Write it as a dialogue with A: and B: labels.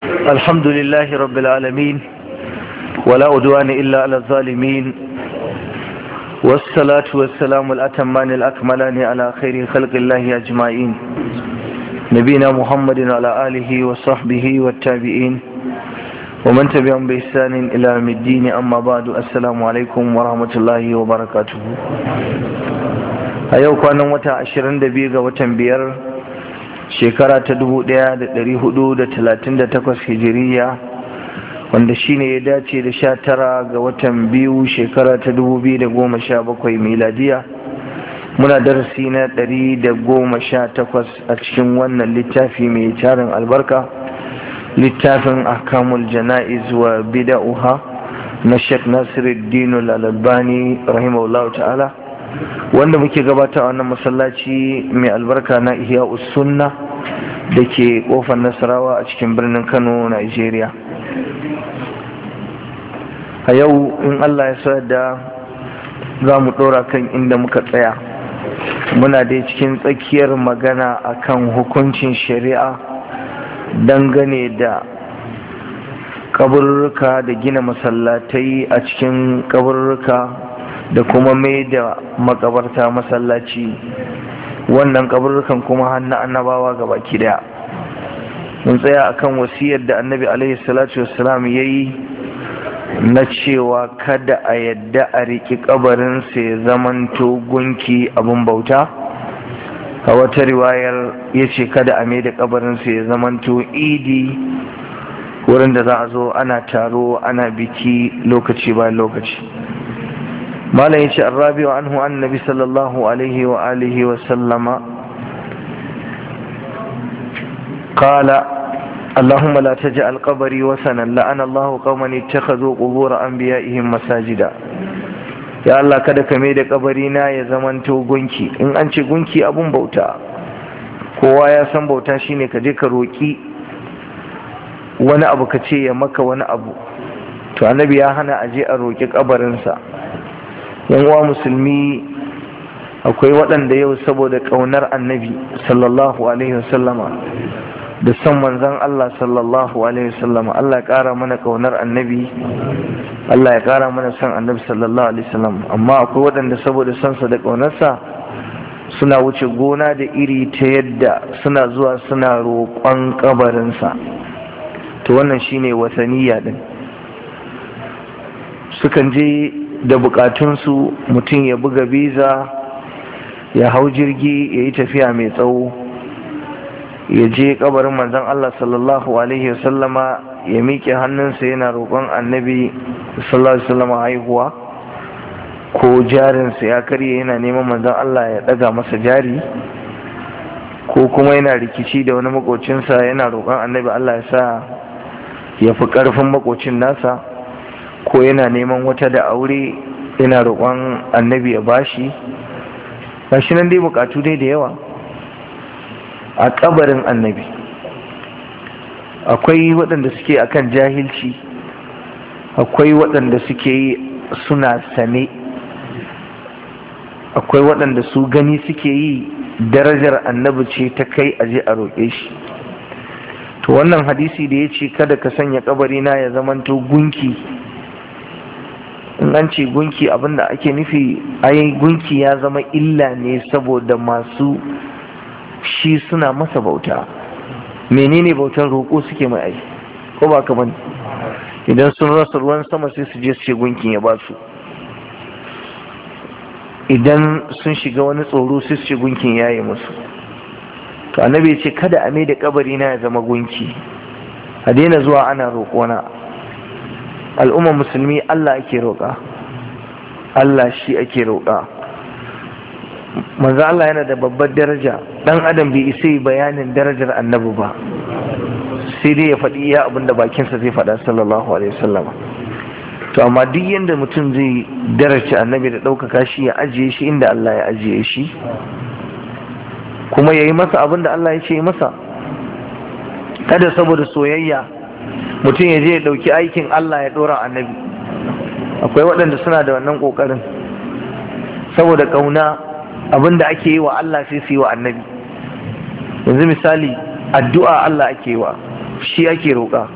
A: الحمد لله رب العالمين ولا عدوان إلا على الظالمين والصلاة والسلام الأتمان الأكملان على خير خلق الله أجمعين نبينا محمد وعلى آله وصحبه والتابعين ومن تبعهم بإحسان إلى يوم الدين أما بعد السلام عليكم ورحمة الله وبركاته أيوك أنا متى 22 watan biyar shekara ta 1438 hijiriya wanda shine ya dace da 19 ga watan biyu shekara ta 2017 miladiya. Muna darasi na 118 a cikin wannan littafi mai tarin albarka, littafin ahkamul jana'iz wa bid'uha na Sheikh Nasiruddin Al-Albani rahimahullahu ta'ala, wanda muke gabata a wannan masallaci mai albarka na Ihya'us Sunna da ke kofar Nasarawa a cikin birnin Kano, Nigeria. A yau in Allah ya sa da za mu ɗora kan inda muka tsaya. Muna dai cikin tsakiyar magana akan hukuncin shari'a dangane da kaburruka da gina masallatai a cikin kaburruka da kuma mai da makabarta masallaci, wannan kaburrukan kuma hannu annabawa gabaki daya. Mun tsaya akan wasiyar da annabi alaihi salatu wassalam yayi na cewa kada a yadda a riki kabarinsa ya zamanto gunki abun bauta. A wata riwayar ya ce kada a mai da kabarinsa ya zamanto idi, wurin da za a zo ana taro ana biki lokaci bayan lokaci. malam yace arrabi'u anhu annabi sallallahu alaihi wa alihi wa sallama qala اللهم لا تجعل قبري وثنا لعن الله قوما اتخذوا قبور انبيائهم مساجدا. ya Allah kada ka mai da kabarina ya zamanto gunki. In an ce gunki abun bauta, kowa ya san bauta shine ka je ka roki wani abu ka ce ya maka wani abu, to annabi ya hana aje a roki kabarinsa. yan uwa musulmi, akwai waɗanda yau saboda ƙaunar annabi sallallahu alaihi wasallama da son manzon Allah sallallahu alaihi wasallama, Allah ya ƙara mana ƙaunar annabi, Allah ya ƙara mana son annabi sallallahu alaihi wasallam. Amma akwai waɗanda saboda sonsa da ƙaunarsa suna wuce gona da iri ta yadda suna zuwa suna roƙon ƙabarinsa. To wannan shine wasaniya din. Sukan je da bukatunsu, mutum ya buga biza, ya hau jirgi, ya yi tafiya mai tsawo, ya je kabarin manzon Allah sallallahu alaihi wasallama, ya miƙe hannunsa yana roƙon annabi sallallahu alaihi wasallama haihuwa, ko jarinsa ya karye yana neman manzon Allah ya ɗaga masa jari, ko kuma yana rikici da wani makocinsa yana roƙon annabi Allah ya sa ya fi ƙarfin makocin nasa, ko yana neman wata da aure yana roƙon annabi ya bashi. Gashi nan dai bukatu dai da yawa a kabarin annabi. Akwai waɗanda suke akan jahilci, akwai waɗanda suke yi suna sane, akwai waɗanda su gani suke yi darajar annabi ce ta kai aje a roƙe shi. To wannan hadisi da ya ce kada ka sanya kabarina ya zamanto gunki, in an ce gunki abinda ake nufi, ai gunki ya zama illa ne saboda masu shi suna masa bauta. Menene bautar? roƙo suke mai ai, ko ba ka bane? Idan sun rasa ruwan sama sai su je su ce gunkin ya ba su, idan sun shiga wani tsoro sai su ce gunkin ya yi musu. To annabi ya ce kada a mai da kabari na ya zama gunki, a daina zuwa ana roƙona. al'ummar musulmi Allah ake roƙa, Allah shi ake roƙa. Manzo Allah yana da babbar daraja, dan adam bai isa yi bayanin darajar annabi ba, sai dai ya faɗi iya abinda bakinsa zai faɗa sallallahu alaihi wasallam. To amma duk yanda mutum zai daraja annabi da ɗaukaka shi, ya ajiye shi inda Allah ya ajiye shi, kuma ya yi masa abinda Allah ya ce yi masa. Kada saboda soyayya mutum ya je ya ɗauki aikin Allah ya ɗora annabi. Akwai waɗanda suna da wannan ƙoƙarin, saboda ƙauna abinda ake yi wa Allah sai su yi wa annabi. Yanzu misali addu'a Allah ake wa, shi ake roƙa.